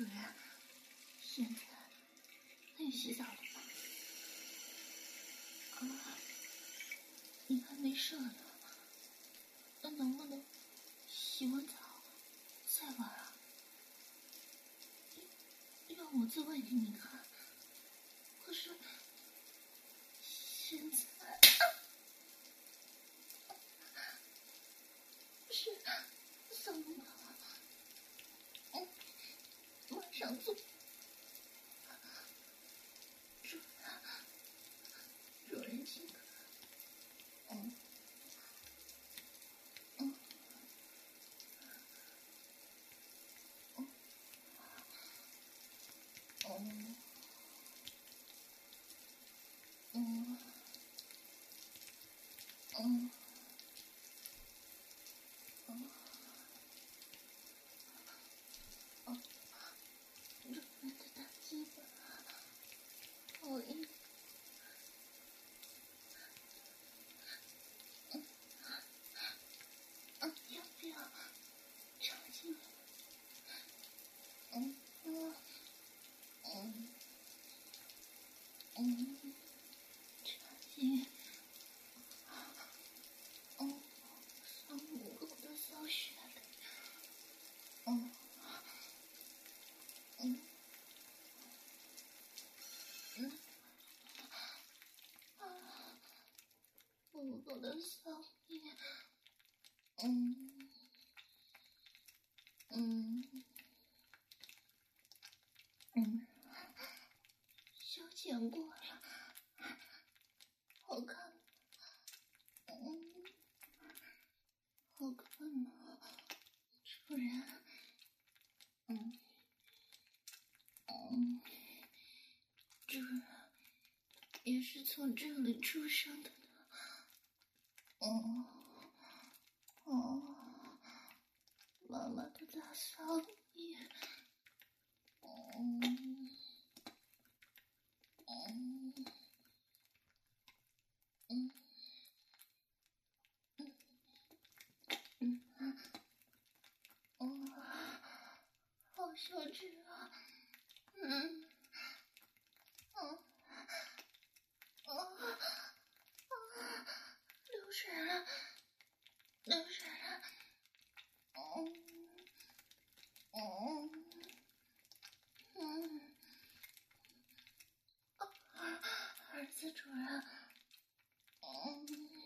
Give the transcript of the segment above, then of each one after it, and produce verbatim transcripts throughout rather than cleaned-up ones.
主人，现在可以洗澡了吗？啊，你还没射呢，那能不能洗完澡再玩啊？让我再玩给你看。可是现在是嗓子疼，嗯，马上做。主人，主人请客。嗯嗯嗯嗯嗯嗯嗯嗯，主人的大鸡巴好硬。嗯嗯，要不要插进来？嗯嗯嗯嗯，插进。嗯，像母狗的小穴里。嗯嗯嗯啊，母狗的骚逼。嗯嗯嗯，消遣过了，好看吗？嗯，好看吗？主人。嗯嗯，主人也是从这里出生的呢。哦哦，妈妈的大骚逼。嗯嗯嗯嗯嗯嗯，好小只啊。嗯嗯嗯啊，流水了，流水了。嗯嗯嗯，儿子主人。嗯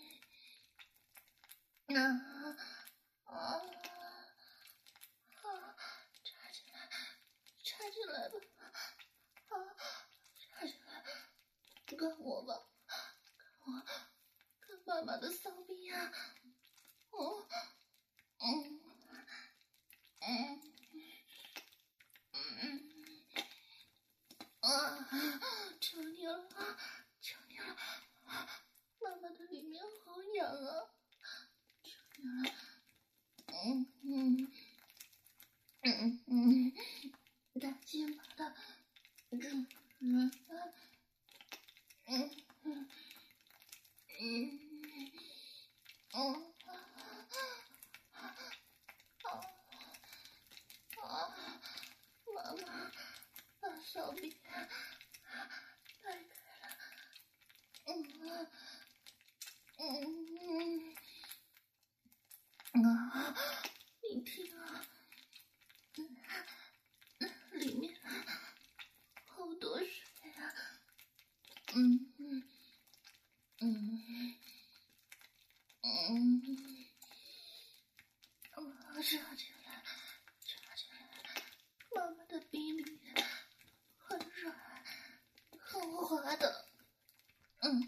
啊啊啊，插进来，插进来吧。啊，插进来，干我吧，干我，干妈妈的骚逼啊。哦，嗯嗯嗯啊，求你了，求你了，妈妈的里面好痒啊，求你了。嗯嗯嗯嗯，大鸡巴的主人。嗯嗯嗯嗯啊啊，妈妈把手臂掰开了。嗯嗯嗯啊，你听啊，嗯，里面好多水啊。嗯嗯嗯嗯，啊，插进来，插进来，妈妈的逼里很软，很滑的。嗯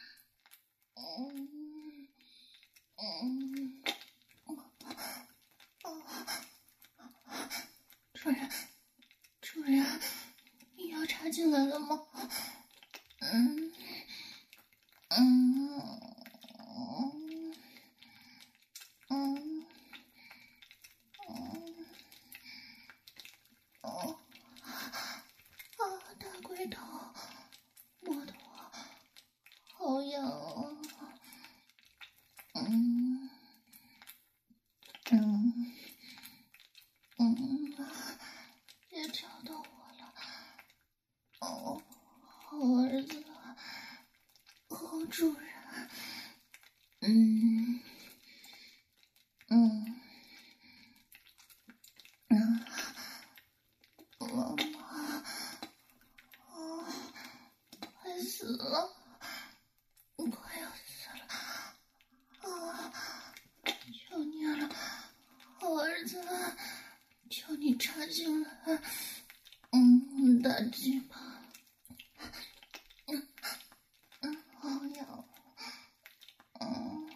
嗯嗯，主人，主人，你要插进来了吗？嗯嗯嗯嗯嗯哦啊，大龟头，摸得我好痒啊。嗯嗯嗯，别吵到我了。哦，好儿子，好主人。嗯嗯嗯，妈妈，哦，快死了，快要死了啊！求你了，好儿子，求你插进来。嗯，大鸡巴，嗯嗯，好痒，嗯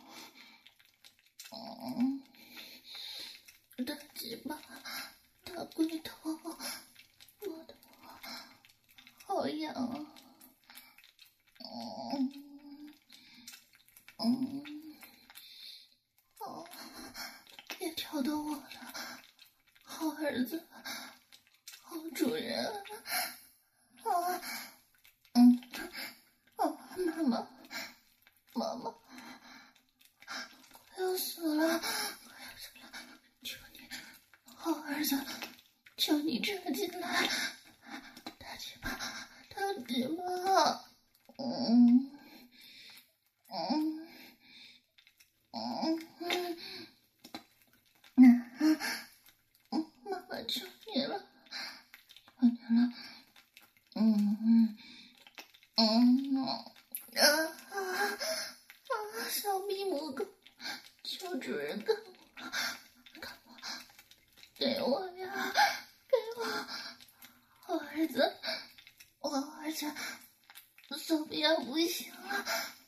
嗯，大鸡巴，大龟头，我的好痒啊！嗯嗯，哦，别挑逗我了，好儿子，好主人。啊，嗯，哦，妈妈，妈妈，快要死了，快要死了！求你，好儿子，求你插进来，大鸡巴，大鸡巴，嗯嗯嗯嗯嗯嗯，妈妈求你了，求你了，嗯嗯嗯啊啊啊！小蜜母狗，求主人干我，干我，给我呀，给我，我儿子，我儿子，手臂要不行了，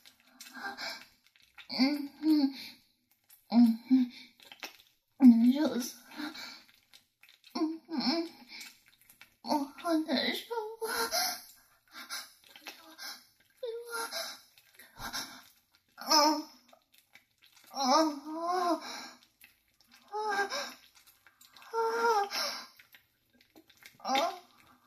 嗯嗯嗯嗯，难受死了，嗯嗯，我好难受啊！给我，给我，给我，嗯嗯嗯啊啊啊！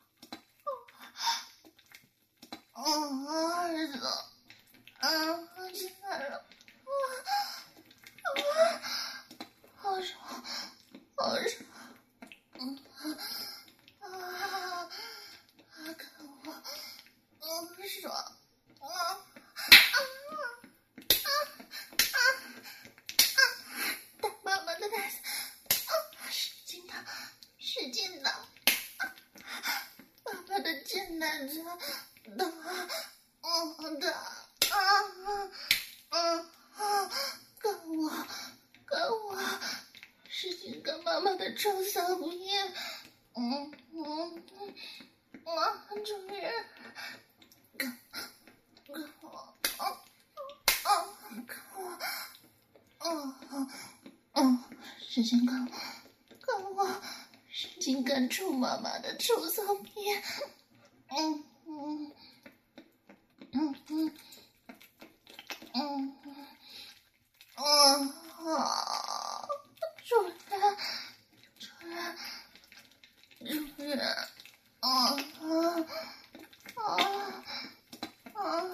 嗯，儿子，嗯，进来了，啊啊，好爽，好爽，嗯啊啊，看我，嗯，爽，啊啊啊啊啊！大妈妈的奶子，啊，使劲的，使劲的，啊，爸爸的贱奶子，的，嗯的，啊啊啊！干我，干我，使劲干妈妈的臭骚逼！嗯嗯嗯，啊，主人，干干我，啊啊，干我，嗯嗯嗯，使劲干我，干我，使劲干臭妈妈的臭骚逼！嗯嗯嗯嗯嗯嗯啊！主人，主人，主人，啊啊啊啊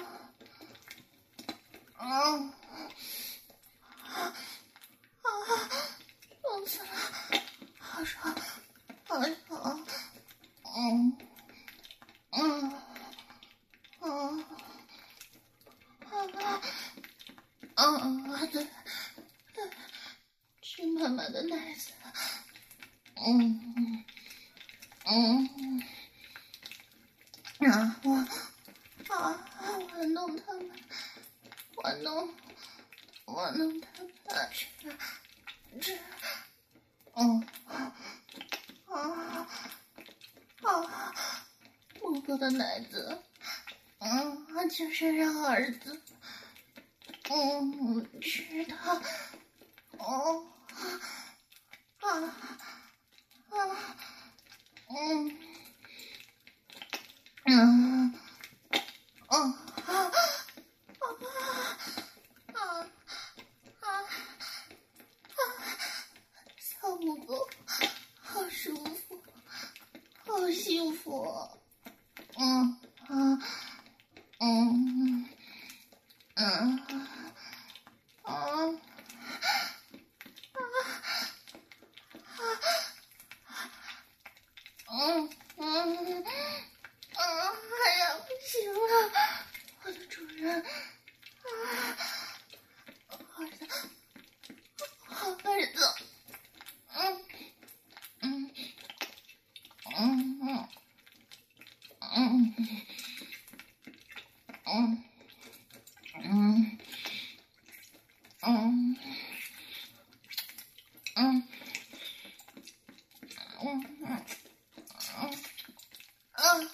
啊啊！爽死了，好爽，好爽！嗯嗯嗯啊啊啊！对对，吃妈妈的奶子，嗯嗯嗯啊我啊我弄他们，我弄我弄他们吃吃，嗯啊啊啊！母狗的奶子，嗯，就是让儿子，嗯，吃的，哦啊啊嗯嗯嗯啊啊啊啊啊！小母狗，好舒服，好幸福，嗯啊嗯嗯啊啊嗯嗯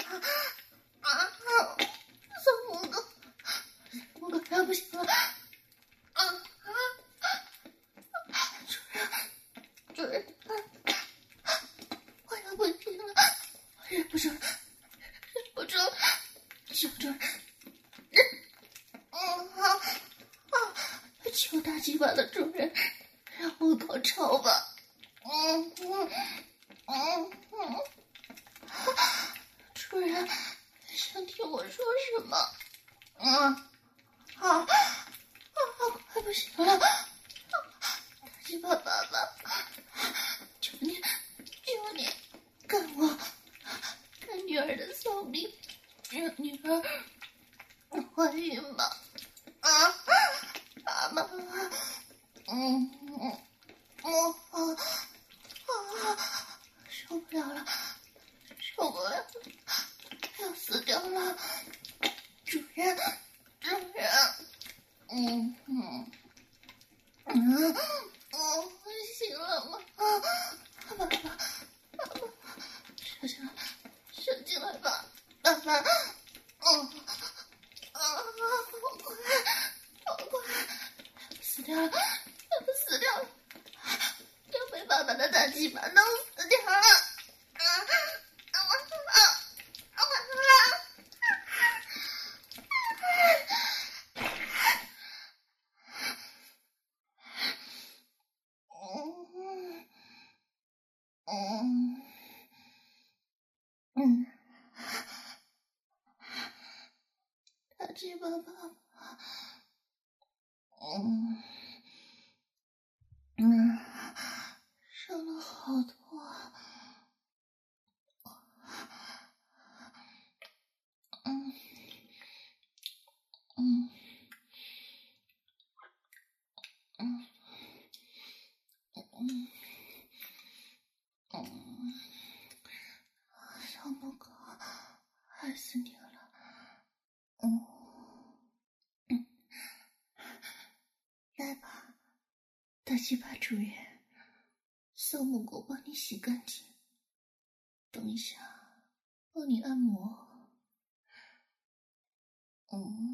啊！小母狗，我快要不行了！啊啊！主人，主人，我要不行了，忍不住了，忍不住了，小主人，嗯啊啊！求大鸡巴的主人，让我高潮吧！嗯嗯嗯嗯，主人，想听我说什么？嗯啊啊！快不行了！大鸡巴爸爸，求你，求你，干我，干女儿的骚逼，让女儿怀孕吧！啊，爸爸，嗯嗯嗯啊啊，受不了了，受不了了，要死掉了！主人，主人，嗯嗯嗯嗯，醒了吗？啊，爸爸，爸爸，射进来，射进来吧，爸爸，嗯啊，好快，好快，死掉了，要不死掉了，要被爸爸的大鸡巴弄死掉了！啊啊啊啊啊！嗯嗯，大鸡巴爸爸，嗯嗯，射了好多，嗯嗯嗯嗯嗯，小母狗，害死你了！嗯嗯，来吧，大鸡巴主人，小母狗帮你洗干净，等一下帮你按摩。嗯，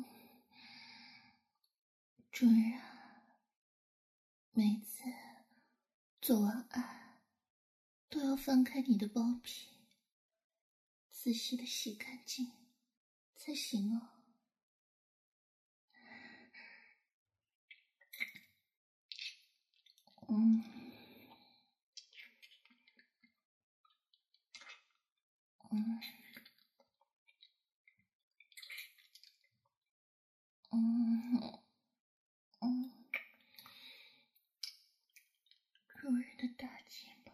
主人，每次做完爱都要翻开你的包皮，仔细的洗干净才行哦。嗯嗯嗯嗯，主人的大鸡巴，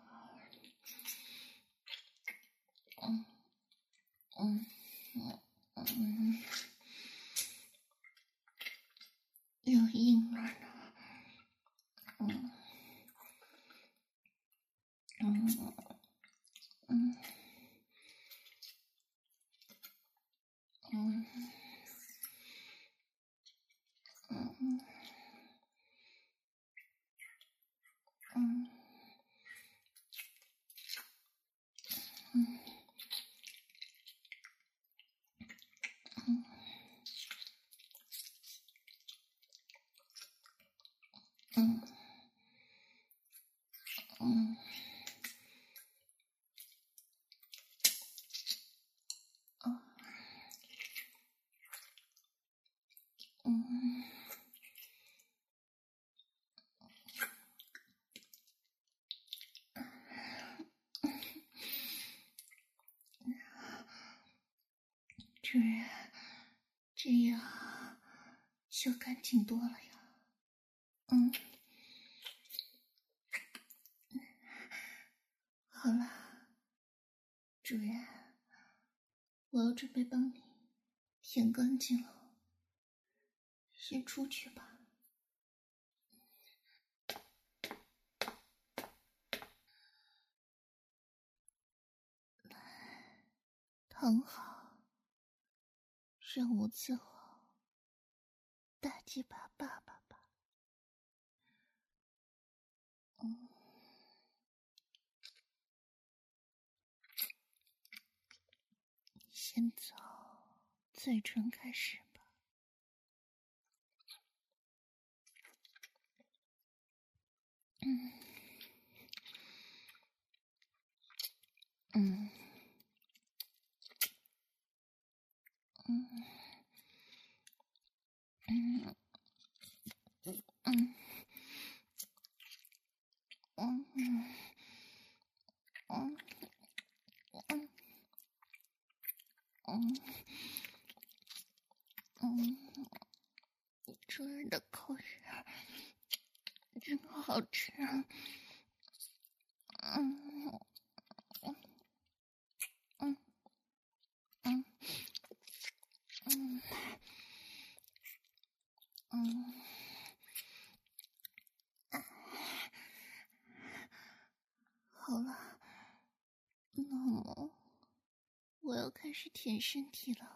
嗯嗯嗯嗯，又硬了呢，嗯嗯嗯嗯嗯嗯嗯嗯嗯嗯啊嗯主人，这样就干净多了呀。嗯，好了，主人，我要准备帮你舔干净了，先出去吧。躺好，让我伺候大鸡巴爸爸吧。嗯， 先从嘴唇开始吧。嗯嗯嗯嗯嗯嗯嗯嗯嗯嗯嗯，主人的口水真好吃。嗯嗯嗯嗯嗯嗯，好了，那么我要开始舔身体了。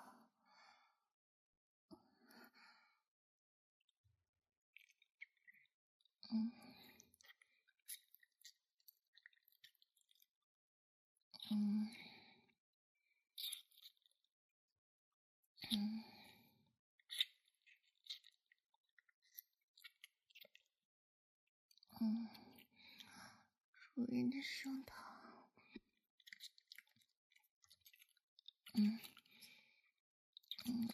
嗯嗯嗯嗯，主人的胸膛。嗯嗯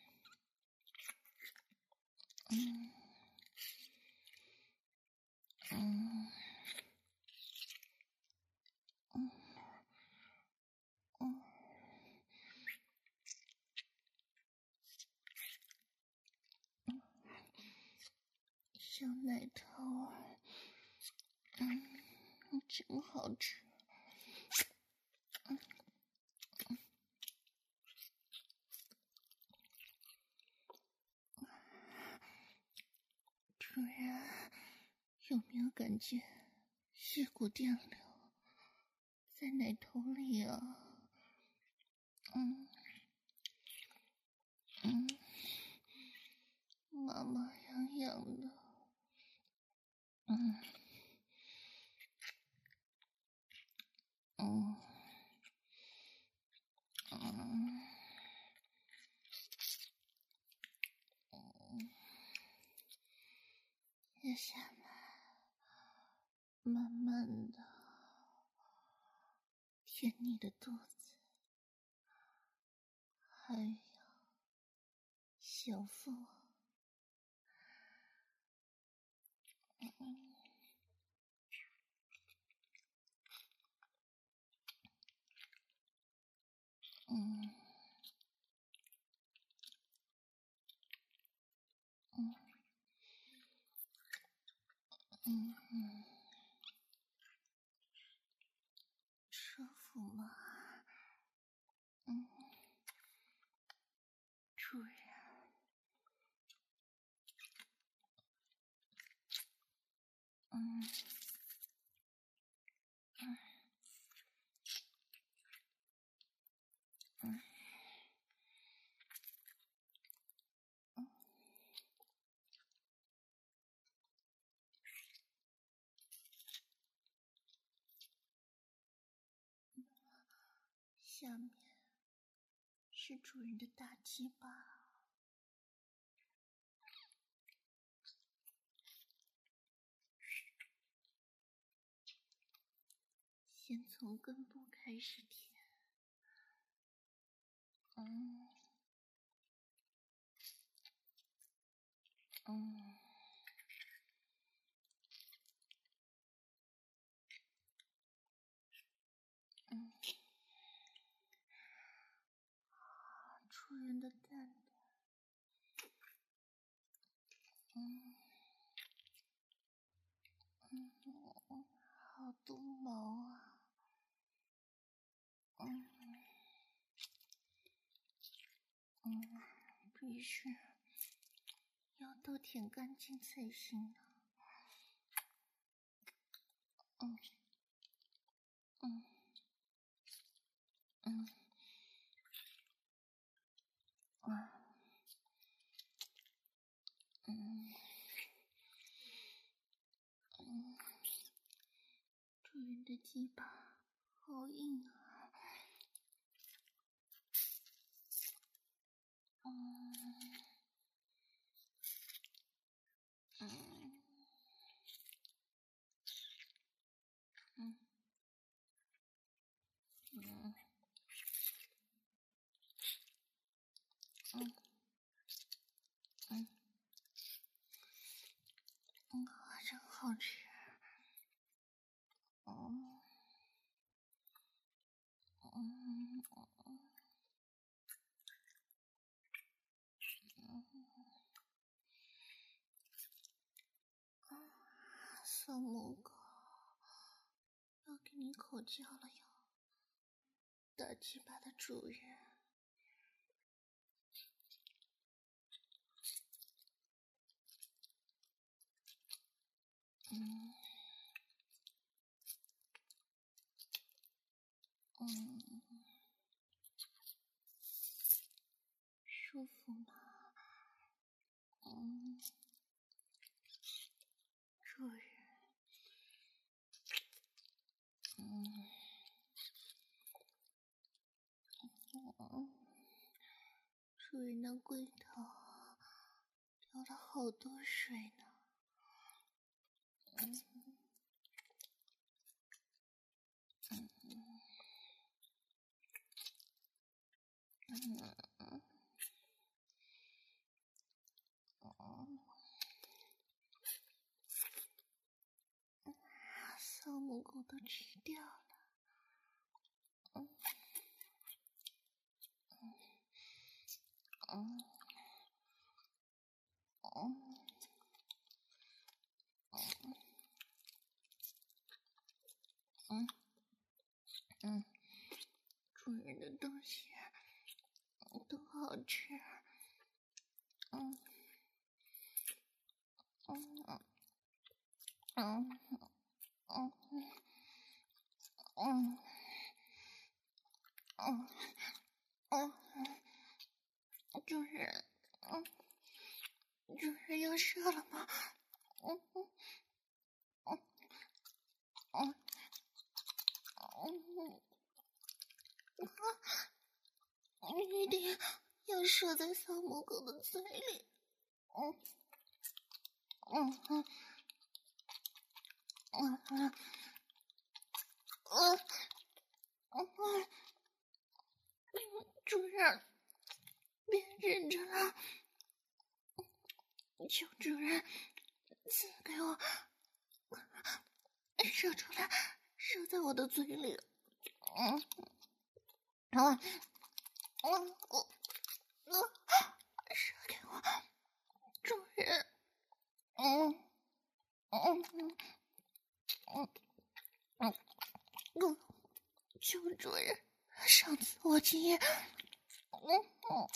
嗯嗯嗯嗯，小奶头，嗯，真好吃。主人，有没有感觉一股电流在奶头里啊？嗯嗯，麻麻痒痒的。嗯嗯嗯嗯，接下来慢慢的舔你的肚子，还有小腹。嗯嗯嗯嗯嗯，舒服吗？嗯，主人。嗯嗯嗯嗯，下面是主人的大鸡巴。先从根部开始舔。嗯嗯嗯，主人的蛋蛋。嗯嗯嗯，好多毛啊。嗯嗯，必须要都舔干净才行啊。嗯嗯嗯啊嗯嗯，主人的鸡巴好硬啊。 小母狗，要给你口交了哟，大鸡巴的主人。嗯嗯，舒服吗？嗯，主人。嗯嗯，主人的龟头流了好多水呢。嗯嗯嗯嗯嗯，小母狗都吃掉了。嗯嗯嗯嗯嗯，主人的东西都好吃。嗯嗯嗯嗯嗯嗯嗯嗯，主人，嗯，主人要射了吗？嗯嗯嗯嗯嗯嗯，一定要射在小母狗的嘴里。嗯嗯嗯嗯嗯嗯嗯，主人，别忍着了，求主人再给我射出来，射在我的嘴里。嗯嗯嗯，我嗯，射给我，主人。嗯嗯嗯嗯嗯嗯，求主人，上次我经验。嗯嗯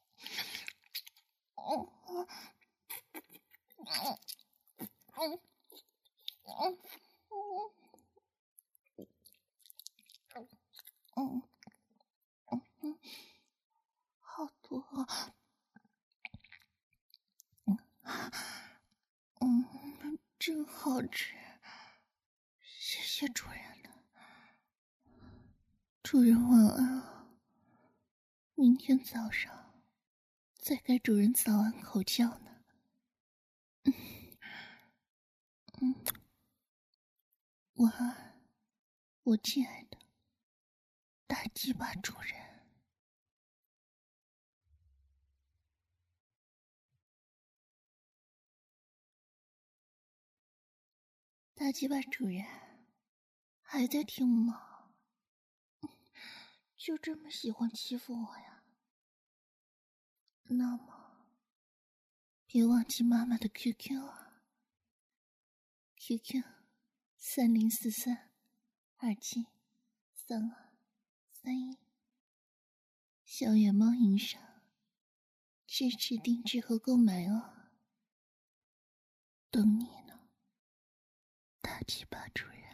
嗯嗯嗯嗯嗯嗯嗯嗯，好多。嗯，真好吃，谢谢主人了。主人晚安啊，明天早上再给主人早安口叫呢。嗯嗯，晚安，我亲爱的大鸡巴主人。大鸡巴主人，还在听吗？就这么喜欢欺负我呀？那么，别忘记妈妈的 Q Q 啊 ，Q Q 三零四三二七三二三一，校园猫营上支持定制和购买哦，等你呢，大鸡巴主人。